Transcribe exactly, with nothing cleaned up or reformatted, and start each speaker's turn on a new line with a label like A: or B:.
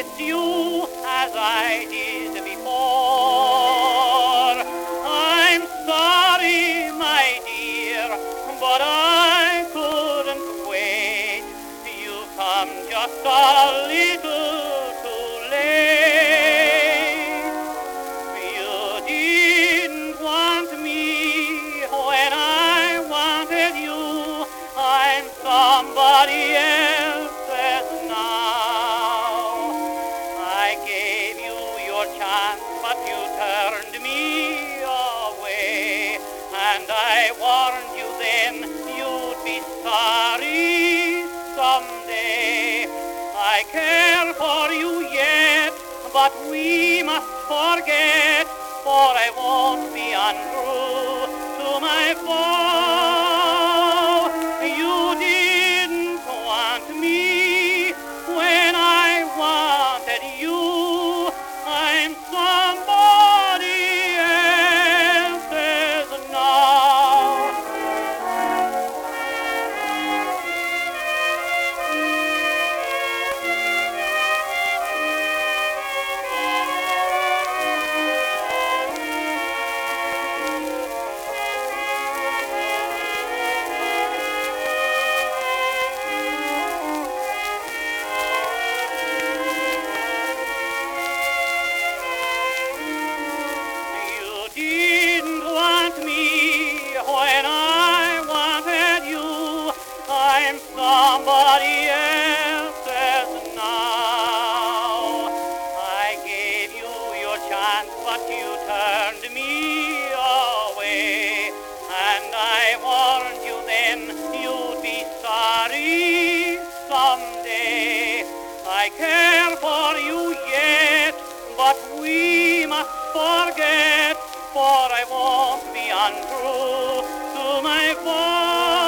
A: miss you as I did before. I'm sorry, my dear, but I couldn't wait. You come just a little too late. You didn't want me when I wanted you. I'm somebody else's now. I gave you your chance, but you turned me away. And I warned you then you'd be sorry someday. I care for you yet, but we must forget, for I won't be untrue to my foe. You didn't want me when I wanted you. I'm somebody else's now. When I wanted you, I'm somebody else's now. I gave you your chance, but you turned me away. And I warned you then you'd be sorry someday. I care for you yet, but we must forget, for I won't be untrue to my voice.